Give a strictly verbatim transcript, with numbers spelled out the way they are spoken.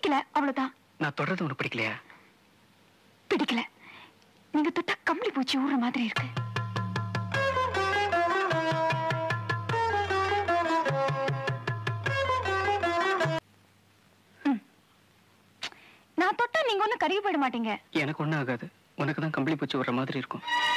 பிடிக்கல அவ்வளவுதான். நான் தொடர்றது உனக்கு பிடிக்கலையா? பிடிக்கல. நீங்க தொட்டா கம்பளி பூச்சி ஊற மாதிரி இருக்கு. நான் தொட்டா நீங்க ஒண்ணு கருகி போயிட மாட்டீங்க. எனக்கு ஒண்ணும் ஆகாது. உனக்கு தான் கம்பளி பூச்சி ஊற மாதிரி இருக்கும்.